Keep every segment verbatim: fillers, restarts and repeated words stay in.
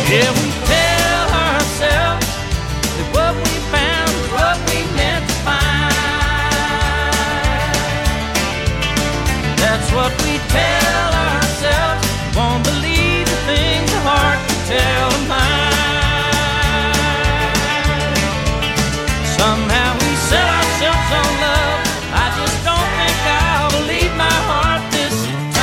Yeah, we tell ourselves that what we found is what we meant to find. That's what we tell ourselves. Won't believe the things the heart can tell a mind. Somehow we set ourselves on love. I just don't think I'll believe my heart this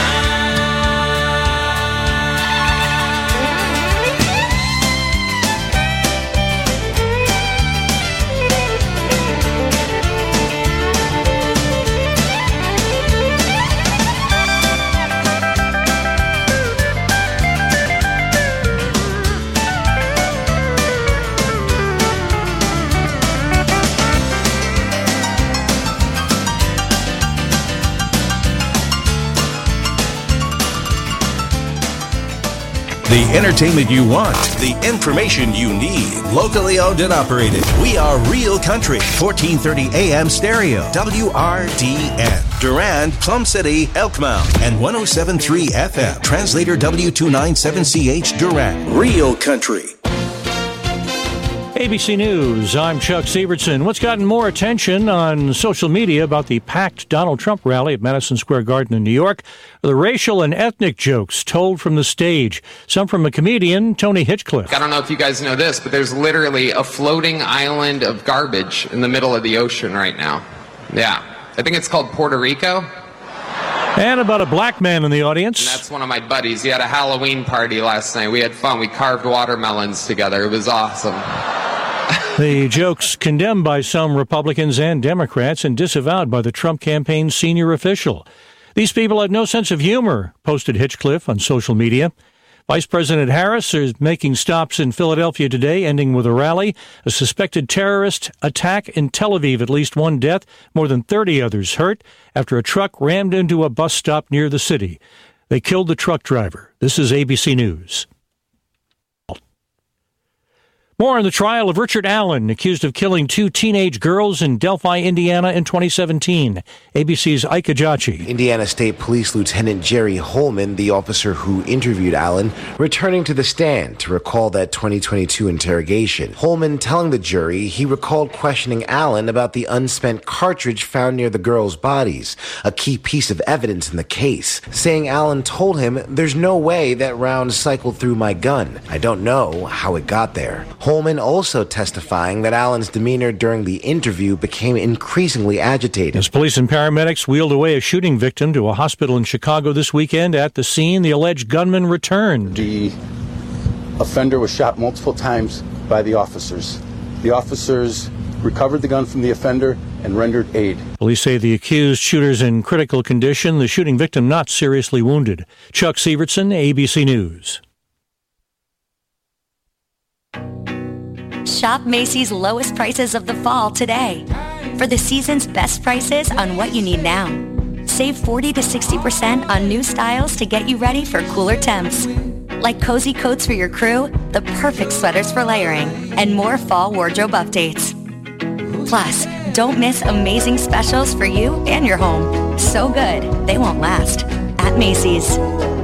The entertainment you want, the information you need. Locally owned and operated. We are Real Country, fourteen thirty A M stereo, W R D N. Durand, Plum City, Elkmount, and one oh seven point three F M. Translator W two ninety-seven C H, Durand. Real Country. A B C News, I'm Chuck Sievertson. What's gotten more attention on social media about the packed Donald Trump rally at Madison Square Garden in New York are the racial and ethnic jokes told from the stage. Some from a comedian, Tony Hitchcliffe. I don't know if you guys know this, but there's literally a floating island of garbage in the middle of the ocean right now. Yeah. I think it's called Puerto Rico. And about a black man in the audience. And that's one of my buddies. He had a Halloween party last night. We had fun. We carved watermelons together. It was awesome. The jokes condemned by some Republicans and Democrats and disavowed by the Trump campaign's senior official. These people have no sense of humor, posted Hitchcliffe on social media. Vice President Harris is making stops in Philadelphia today, ending with a rally. A suspected terrorist attack in Tel Aviv, at least one death, more than thirty others hurt after a truck rammed into a bus stop near the city. They killed the truck driver. This is A B C News. More on the trial of Richard Allen, accused of killing two teenage girls in Delphi, Indiana in twenty seventeen. A B C's Ike Ajachi. Indiana State Police Lieutenant Jerry Holman, the officer who interviewed Allen, returning to the stand to recall that twenty twenty-two interrogation. Holman telling the jury he recalled questioning Allen about the unspent cartridge found near the girls' bodies, a key piece of evidence in the case, saying Allen told him, "There's no way that round cycled through my gun. I don't know how it got there." Holman also testifying that Allen's demeanor during the interview became increasingly agitated. As police and paramedics wheeled away a shooting victim to a hospital in Chicago this weekend, at the scene, the alleged gunman returned. The offender was shot multiple times by the officers. The officers recovered the gun from the offender and rendered aid. Police say the accused shooter's in critical condition, the shooting victim not seriously wounded. Chuck Sievertson, A B C News. Shop Macy's lowest prices of the fall today. For the season's best prices on what you need now. Save forty to sixty percent on new styles to get you ready for cooler temps. Like cozy coats for your crew, the perfect sweaters for layering, and more fall wardrobe updates. Plus, don't miss amazing specials for you and your home. So good, they won't last. At Macy's.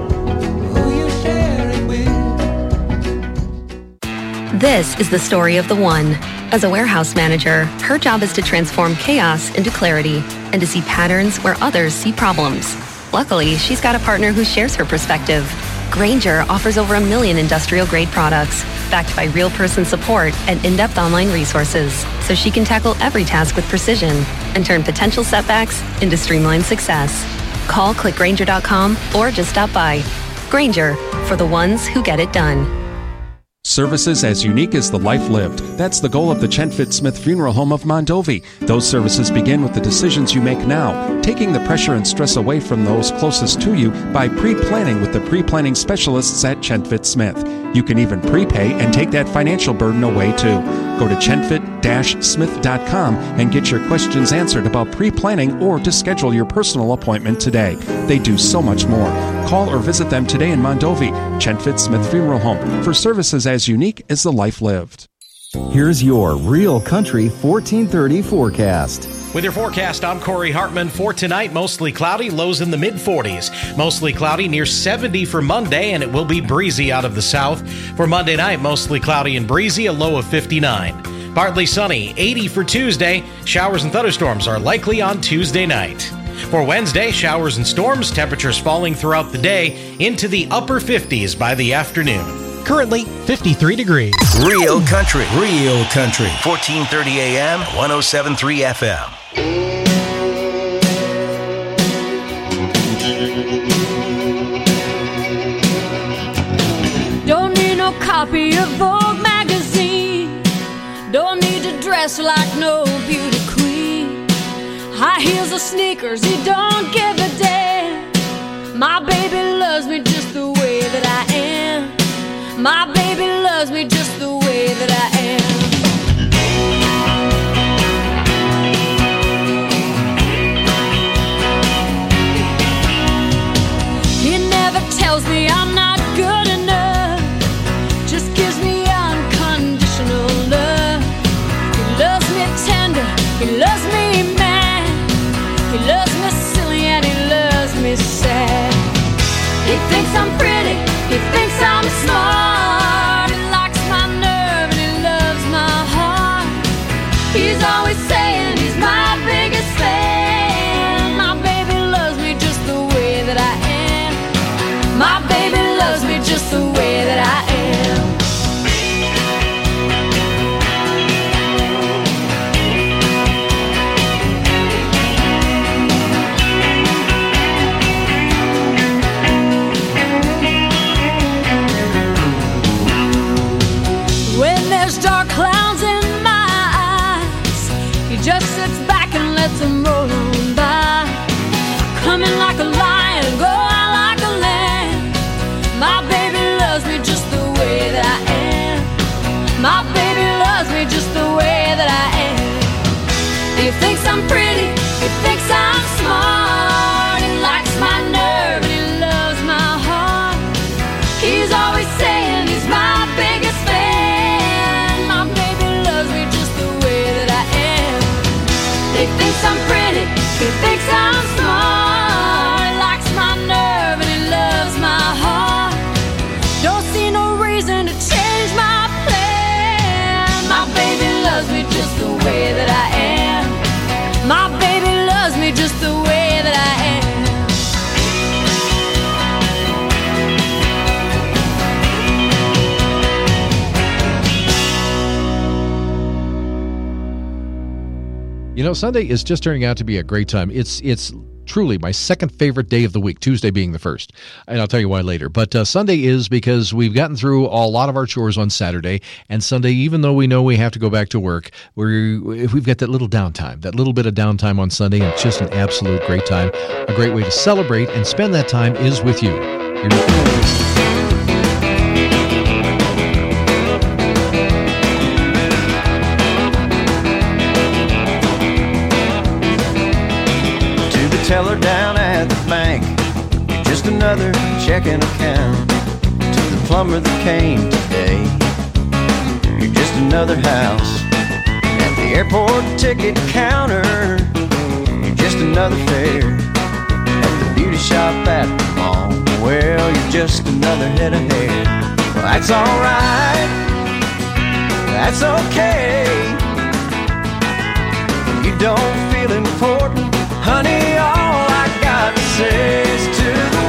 This is the story of the one. As a warehouse manager, her job is to transform chaos into clarity and to see patterns where others see problems. Luckily, she's got a partner who shares her perspective. Grainger offers over a million industrial-grade products, backed by real person support and in-depth online resources, so she can tackle every task with precision and turn potential setbacks into streamlined success. Call click grainger dot com or just stop by. Grainger, for the ones who get it done. Services as unique as the life lived. That's the goal of the Chenfit Smith Funeral Home of Mondovi. Those services begin with the decisions you make now, taking the pressure and stress away from those closest to you by pre-planning with the pre-planning specialists at Chenfit Smith. You can even prepay and take that financial burden away too. Go to chenfit dash smith dot com and get your questions answered about pre-planning or to schedule your personal appointment today. They do so much more. Call or visit them today in Mondovi, Chenfit Smith Funeral Home, for services as unique as the life lived. Here's your Real Country fourteen thirty forecast. With your forecast, I'm Corey Hartman. For tonight, mostly cloudy, lows in the mid forties. Mostly cloudy, near seventy for Monday, and it will be breezy out of the south. For Monday night, mostly cloudy and breezy, a low of fifty-nine. Partly sunny, eighty for Tuesday. Showers and thunderstorms are likely on Tuesday night. For Wednesday, showers and storms, temperatures falling throughout the day into the upper fifties by the afternoon. Currently, fifty-three degrees. Real country, real country. fourteen thirty A M, one oh seven point three F M. Don't need no copy of Vogue magazine. Don't need to dress like no beauty queen. High heels or sneakers, he don't give a damn. My baby loves me just the way that I am. My baby loves me just the way that I am. He never tells me I'm not good enough, just gives me unconditional love. He loves me tender, he loves me mad, he loves me silly and he loves me sad. He thinks I'm pretty, he thinks I'm smart, he likes my nerve and he loves my heart. He's always saying he's my biggest fan. My baby loves me just the way that I am. My baby loves me just the way that I am. When there's dark clouds in my eyes, he just sits back and lets them roll on by. Coming like a lion, go out like a lamb. My baby loves me just the way that I am. My baby loves me just the way that I am. He thinks I'm pretty, he thinks I'm smart, he likes my nerve and he loves my heart. He's always saying he's my biggest fan. My baby loves me just the way that I am. He thinks I'm pretty, he thinks I'm smart, he likes my nerve and he loves my heart. Don't see no reason to change my plan. My baby loves me just the way that I am. My baby loves me just the way that I am. You know, Sunday is just turning out to be a great time. It's it's truly my second favorite day of the week, Tuesday being the first. And I'll tell you why later. But uh, Sunday is because we've gotten through a lot of our chores on Saturday. And Sunday, even though we know we have to go back to work, we're, we've got that little downtime, that little bit of downtime on Sunday. And it's just an absolute great time. A great way to celebrate and spend that time is with you. You're- Teller down at the bank, you're just another checking account. To the plumber that came today, you're just another house. At the airport ticket counter, you're just another fare. At the beauty shop at the mall, well, you're just another head of hair. Well, that's alright, that's okay. You don't feel important, honey, all I got to say is to the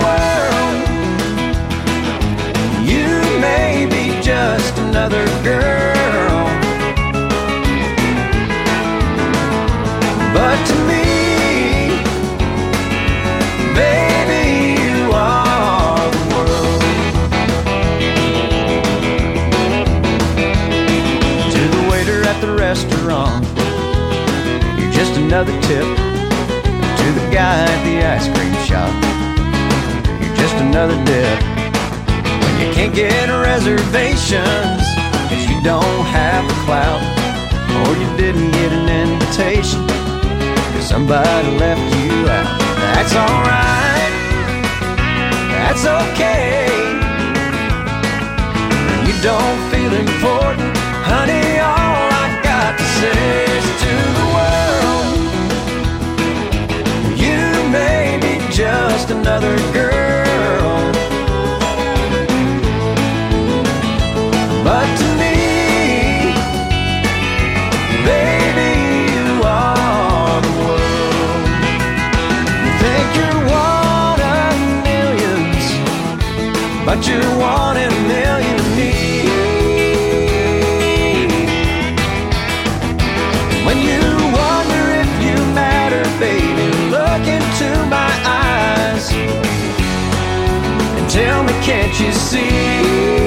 world, you may be just another girl, but to me, baby, you are the world. To the waiter at the restaurant, you're just another tip. To the guy at the ice cream shop, you're just another dip. When you can't get reservations, cause you don't have the clout, or you didn't get an invitation, cause somebody left you out. That's alright, that's okay. When you don't feel important, honey, all I got to say is to the world, another girl. But to me, baby, you are the world. You think you're one of millions, but you're one in a million to me. When you wonder if you matter, baby, look into my eyes and tell me, can't you see?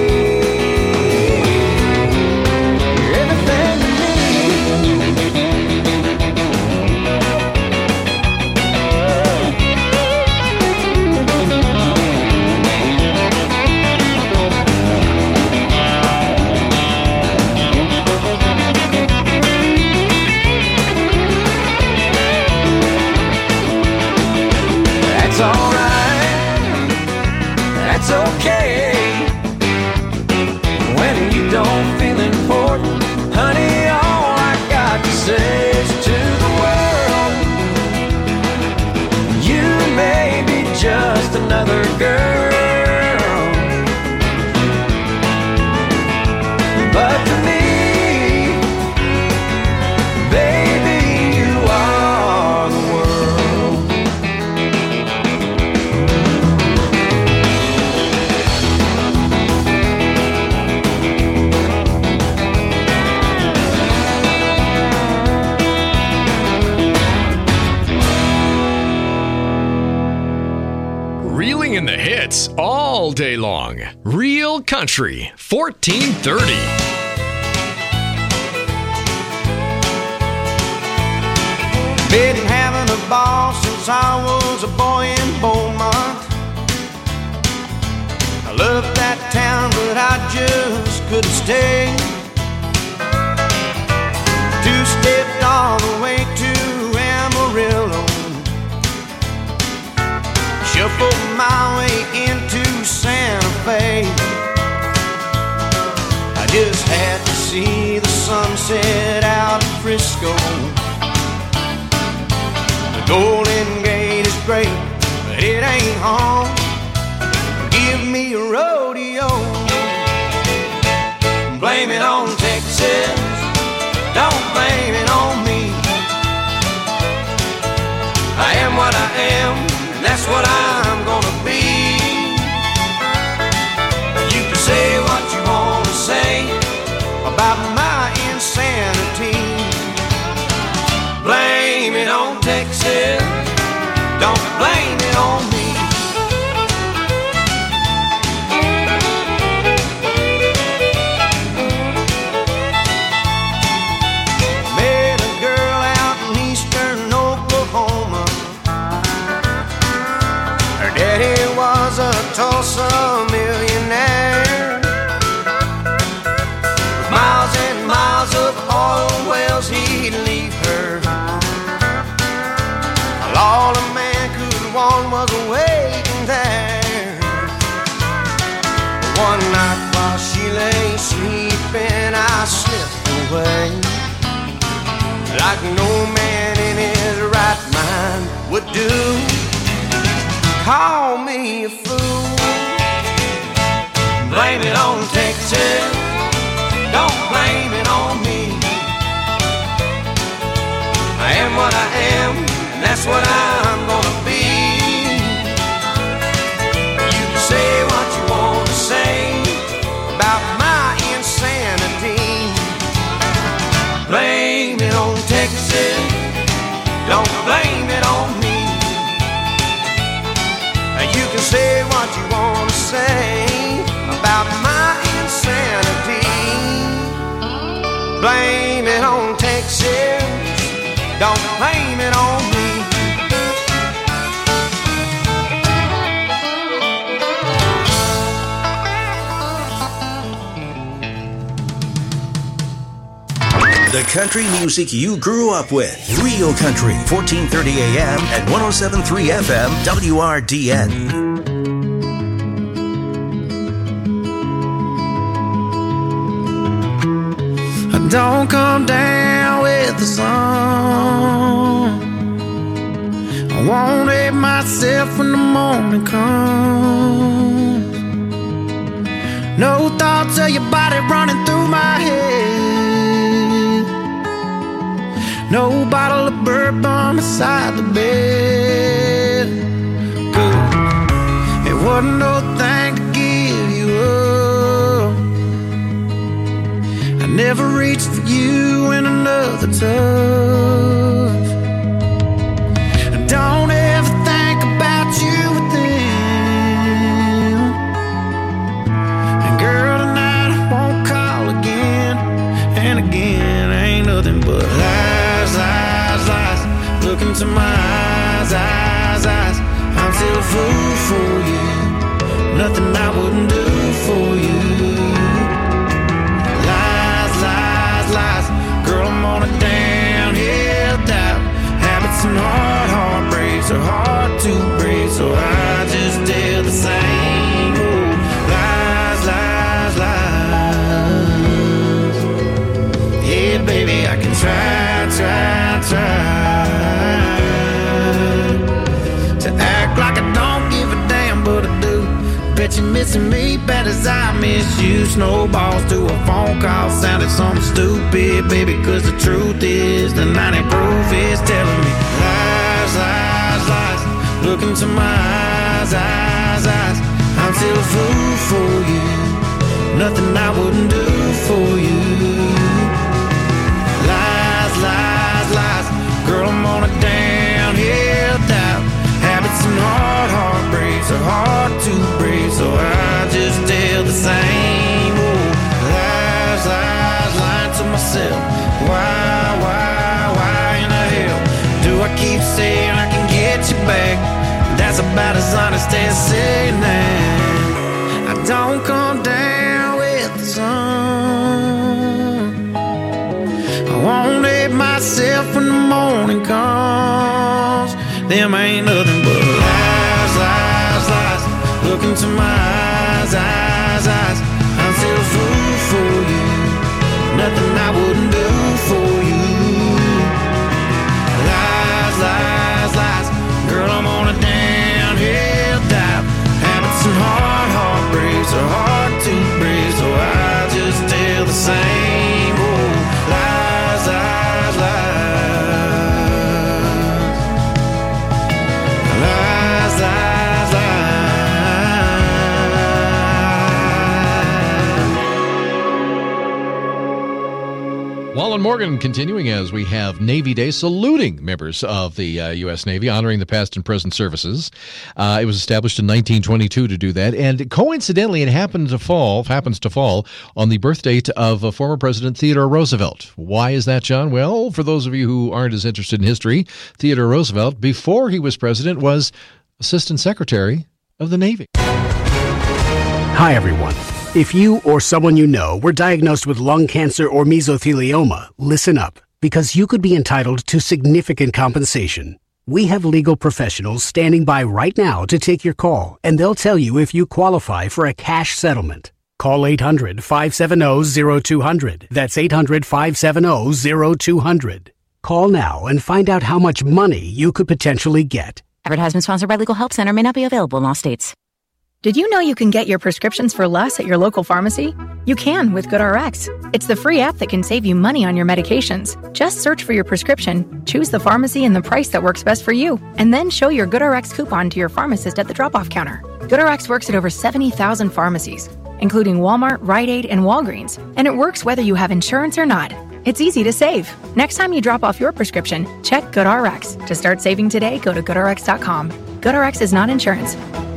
That's alright, that's okay. When you don't feel important, honey, all I got to say is to the world, you may be just another girl, but to me, baby, you are the world. Reeling in the hits all day long. Real Country, fourteen thirty. Been having a ball since I was a boy in Beaumont. I love that town, but I just couldn't stay. Two-stepped all the way to Amarillo, shuffled my way into Santa Fe. I just had to see the sunset out of Frisco. The Golden Gate is great, but it ain't home. Give me a rodeo. Blame it on Texas, don't blame it on me. I am what I am, and that's what I'm gonna be. You can say what you wanna say about my insanity. Blame it on Texas, don't blame it on me. Met a girl out in eastern Oklahoma. Her daddy was a Tulsa millionaire. With miles and miles of oil wells he'd leave her. All a man could want was waiting there. One night while she lay sleeping, I slipped away, like no man in his right mind would do. Call me a fool. Blame it on Texas, don't blame it on me. I am what I am, and that's what I'm gonna be. You can say what you want to say about my insanity. Blame it on Texas, don't blame it on me. You can say what you want to say about my insanity. Blame it on Texas, don't blame it on me. The country music you grew up with. Real Country, fourteen thirty A M and one oh seven point three F M, W R D N. Don't come down with the sun won't hate myself when the morning comes. No thoughts of your body running through my head. No bottle of bourbon beside the bed. Good. It wasn't no thing to give you up. I never reached for you in another touch. Don't ever think about you with them. And girl, tonight I won't call again. And again, ain't nothing but lies, lies, lies. Look into my eyes, eyes, eyes. I'm still a fool for you. Nothing I wouldn't do for you. Lies, lies, lies. Girl, I'm on a downhill dive. Habits and hard heartbreaks are hard to break, so I just tell the same old lies, lies, lies. Yeah, baby, I can try, try, try to act like I don't give a damn, but I do. Bet you're missing me bad as I miss you. Snowballs to a phone call sounded something stupid, baby, cause the truth is the ninety proof is telling me lies, lies, lies. Look into my eyes, eyes, eyes. I'm still a fool for you. Nothing I wouldn't do for you. Lies, lies, lies. Girl, I'm on a downhill dive. Habits and hard heartbreaks are hard to break, so I just tell the same old lies, lies, lying to myself. Why, why, why in the hell do I keep saying I can get you back? That's about as honest as saying that I don't come down with the sun. I won't hate myself when the morning comes. Them ain't nothing but lies, lies, lies. Look into my eyes, eyes, eyes. I'm still a fool for you. Nothing I wouldn't do for you. Lies, lies, lies. Girl, I'm on a downhill dive. Habits and hard heartbreaks are hard to break, so I just tell the same old lies, lies, lies. Lies, lies, lies. Wallen Morgan continuing as we have Navy Day, saluting members of the uh, U S. Navy, honoring the past and present services. Uh, it was established in nineteen twenty-two to do that, and coincidentally, it happened to fall happens to fall on the birth date of uh, former President Theodore Roosevelt. Why is that, John? Well, for those of you who aren't as interested in history, Theodore Roosevelt, before he was president, was Assistant Secretary of the Navy. Hi, everyone. If you or someone you know were diagnosed with lung cancer or mesothelioma, listen up, because you could be entitled to significant compensation. We have legal professionals standing by right now to take your call, and they'll tell you if you qualify for a cash settlement. Call eight hundred, five seven zero, zero two zero zero. That's eight hundred, five seven zero, zero two zero zero. Call now and find out how much money you could potentially get. Advertisement sponsored by Legal Help Center. May not be available in all states. Did you know you can get your prescriptions for less at your local pharmacy? You can with GoodRx. It's the free app that can save you money on your medications. Just search for your prescription, choose the pharmacy and the price that works best for you, and then show your GoodRx coupon to your pharmacist at the drop-off counter. GoodRx works at over seventy thousand pharmacies, including Walmart, Rite Aid, and Walgreens, and it works whether you have insurance or not. It's easy to save. Next time you drop off your prescription, check GoodRx. To start saving today, go to good r x dot com. GoodRx is not insurance.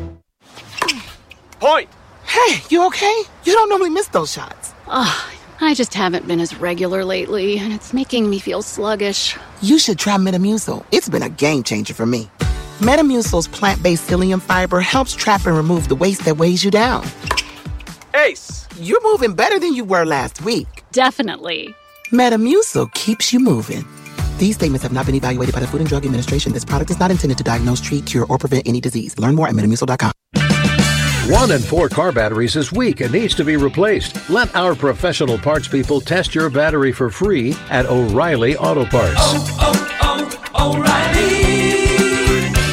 Point! Hey, you okay? You don't normally miss those shots. Ugh, I just haven't been as regular lately, and it's making me feel sluggish. You should try Metamucil. It's been a game changer for me. Metamucil's plant-based psyllium fiber helps trap and remove the waste that weighs you down. Ace, you're moving better than you were last week. Definitely. Metamucil keeps you moving. These statements have not been evaluated by the Food and Drug Administration. This product is not intended to diagnose, treat, cure, or prevent any disease. Learn more at metamucil dot com. One in four car batteries is weak and needs to be replaced. Let our professional parts people test your battery for free at O'Reilly Auto Parts. Oh, oh, oh, O'Reilly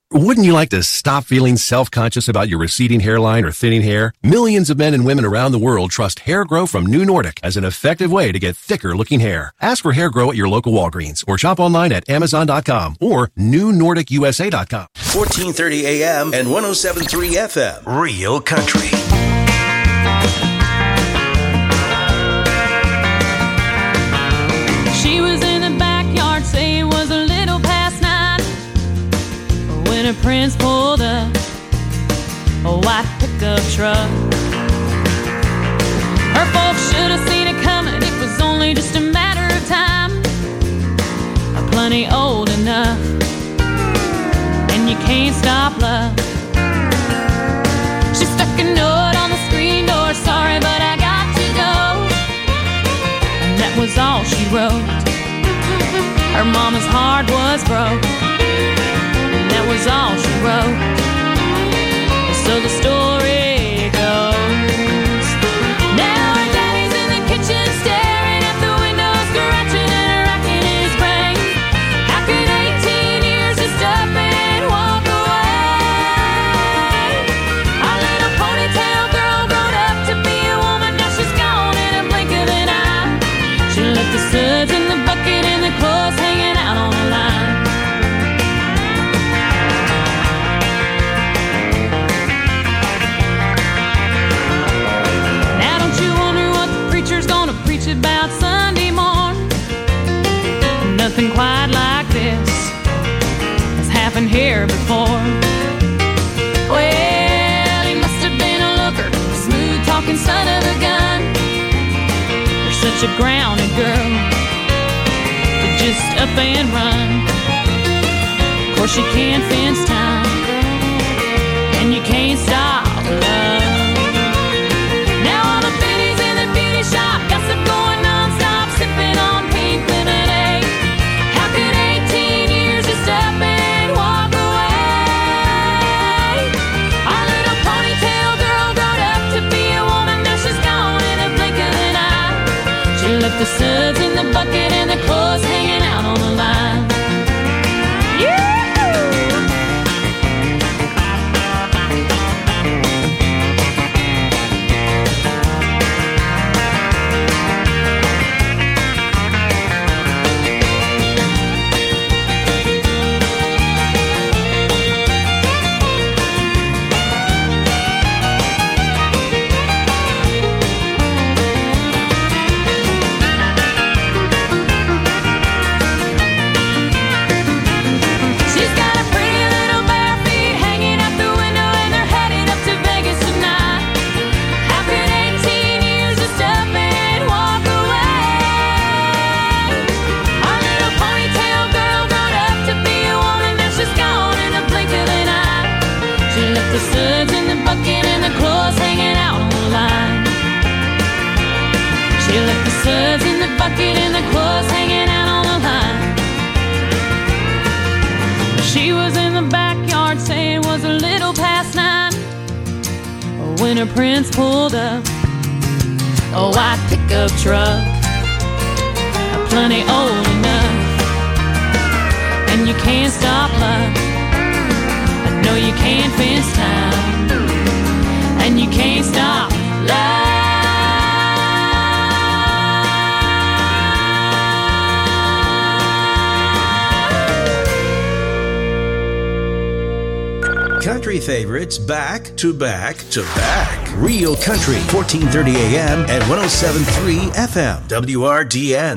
Wouldn't you like to stop feeling self-conscious about your receding hairline or thinning hair? Millions of men and women around the world trust Hair Grow from New Nordic as an effective way to get thicker-looking hair. Ask for Hair Grow at your local Walgreens or shop online at amazon dot com or new nordic u s a dot com. fourteen thirty A M and one oh seven point three F M. Real Country. She was in the backyard, say it was a little past nine, when her prince pulled up a white pickup truck. Her folks should have seen it coming, it was only just a matter of time. Plenty old enough, and you can't stop love. She stuck a note on the screen door, sorry but I got to go. And that was all she wrote. Her mama's heart was broke, and that was all she wrote. So the story goes, now her daddy's in the kitchen staring at the window, scratching and racking his brain. How could eighteen years just up and walk away? Our little ponytail girl grown up to be a woman, now she's gone in a blink of an eye. She left the suds in the bucket and the clothes hanging out on the line. Now don't you wonder what the preacher's gonna preach about Sunday morn? Nothing quite like this has happened here before. Well, he must have been a looker, smooth talking son of a gun. You're such a grounded girl, just up and run. Of course you can't fence time, and you can't stop love. Now all the biddies in the beauty shop, gossip going non-stop, sipping on pink lemonade. How could eighteen years just up and walk away? Our little ponytail girl grown up to be a woman, now she's gone in a blink of an eye. She left the suds in the bucket and the clothes hanging out on the line. Yeah! She's got a pretty little bare feet hanging out the window, and they're headed up to Vegas tonight. How could eighteen years just up and walk away? Our little ponytail girl grown up to be a woman, now she's gone in a blink of an eye. She left the suds in the bucket and the clothes hanging out on the line. She left the suds in the bucket and the clothes hanging out on the line. She was in the backyard, saying it was a little past nine, when her prince pulled up a white pickup truck, plenty old enough, and you can't stop love. I know you can't fence time, and you can't stop love. Country favorites back to back to back. Real Country, fourteen thirty A M and one oh seven point three F M. W R D N.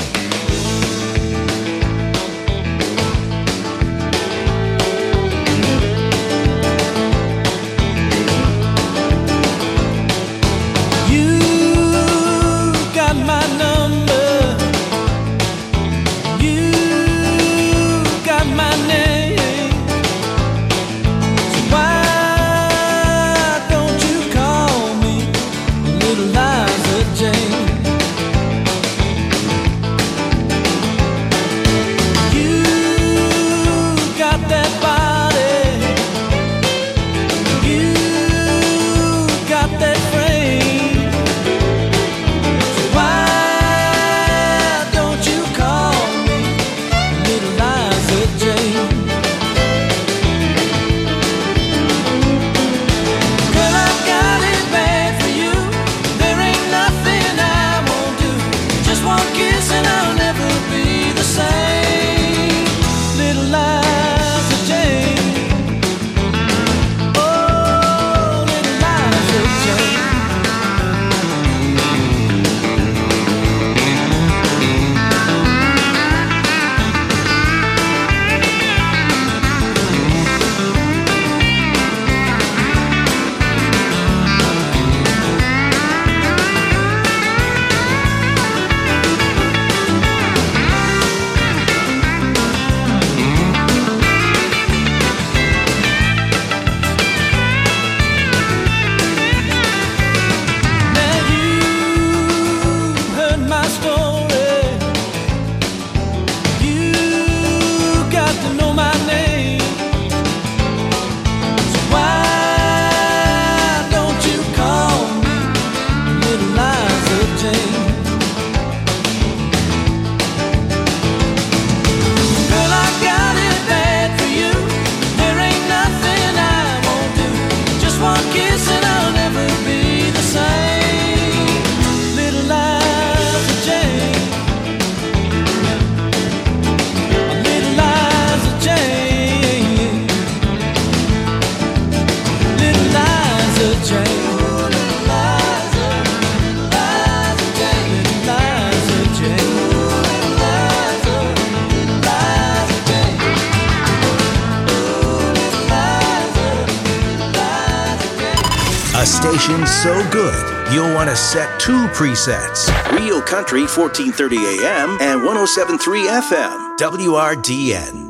station so good, you'll want to set two presets. Real Country, fourteen thirty A M and one oh seven point three F M, W R D N.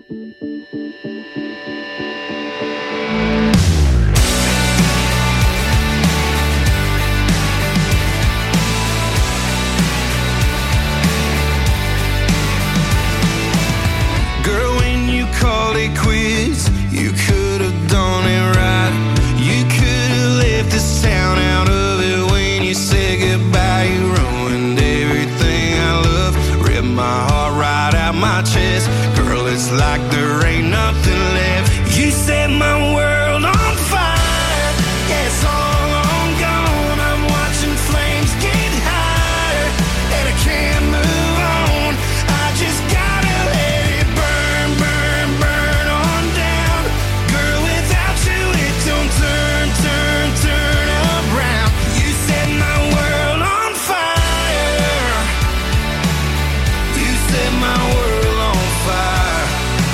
Quits, you could have done it right. You could have left the sound out of it when you said goodbye. You ruined everything I love, ripped my heart right out my chest. Girl, it's like there ain't nothing left. You set my world on fire. Yeah, it's all on gone. I'm watching flames get higher, and I can't move on. I just gotta let it burn, burn, burn on down. Girl, without you it don't turn, turn, turn around. You set my world on fire. You set my world on fire.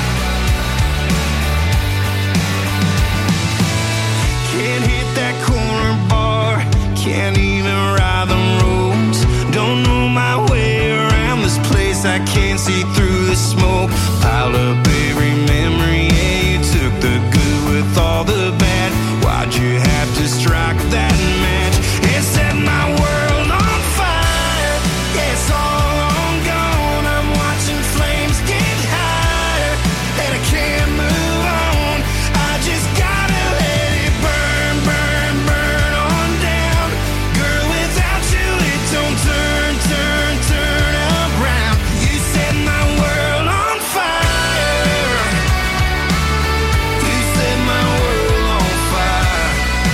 Can't hit that corner bar, can't even ride the roads. Don't know my way around this place, I can't see through the smoke. Piled up every memory, yeah, you took the good with all the bad. Why'd you have to strike that match? It set my world on fire. Yeah, it's all on gone. I'm watching flames get higher, and I can't move on. I just gotta let it burn, burn, burn on down. Girl, without you it don't turn, turn, turn around. You set my world on fire. You set my world on fire.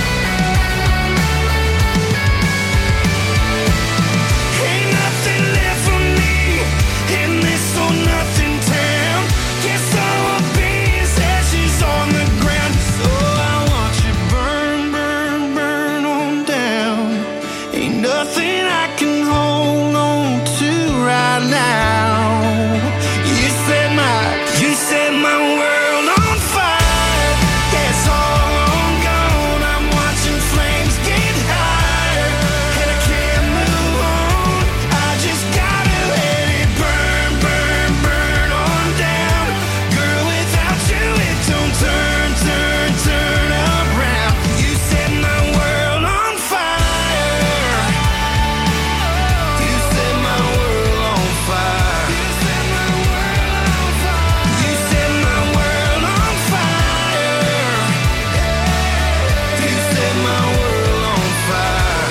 Ain't nothing left for me in this or nothing town. Guess I will be as ashes on the ground. So I want you burn, burn, burn on down. Ain't nothing I can hold on to right now. You set my, you set my world on fire. Yeah, it's all on gone. I'm watching flames get higher, and I can't move on. I just gotta let it burn, burn, burn on down. Girl, without you it don't turn, turn, turn around. You set my world on fire. You set my world on fire. You set my world on fire. You set my world on fire. You set my world on fire.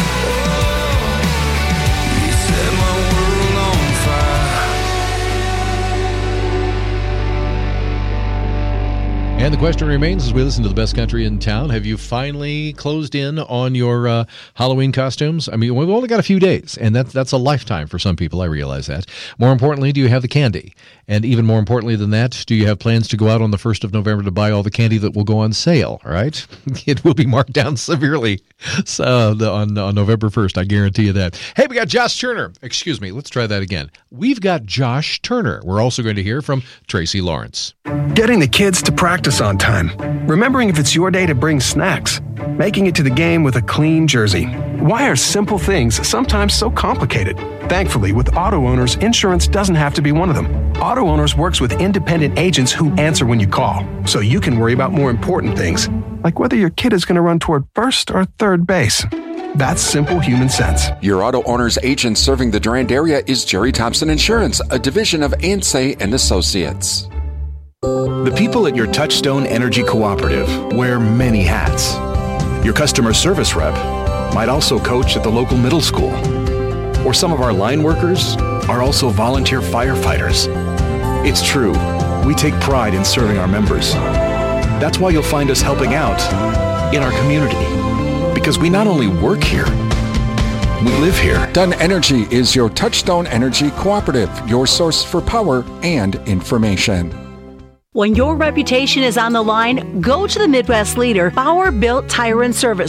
You set my world on fire. And the question remains as we listen to the best country in town, have you finally closed in on your uh, Halloween costumes? I mean, we've only got a few days, and that's, that's a lifetime for some people. I realize that. More importantly, do you have the candy? And even more importantly than that, do you have plans to go out on the first of November to buy all the candy that will go on sale? All right? It will be marked down severely so, the, on, on November first. I guarantee you that. Hey, we got Josh Turner. Excuse me. Let's try that again. We've got Josh Turner. We're also going to hear from Tracy Lawrence. Getting the kids to practice on time. Remembering if it's your day to bring snacks. Making it to the game with a clean jersey. Why are simple things sometimes so complicated? Thankfully, with Auto Owners, insurance doesn't have to be one of them. Auto Owners works with independent agents who answer when you call, so you can worry about more important things, like whether your kid is going to run toward first or third base. That's simple human sense. Your Auto Owners agent serving the Durand area is Jerry Thompson Insurance, a division of Ansay and Associates. The people at your Touchstone Energy Cooperative wear many hats. Your customer service rep might also coach at the local middle school. Or some of our line workers are also volunteer firefighters. It's true, we take pride in serving our members. That's why you'll find us helping out in our community. Because we not only work here, we live here. Dunn Energy is your Touchstone Energy Cooperative, your source for power and information. When your reputation is on the line, go to the Midwest leader, Bauer Built Tire and Service.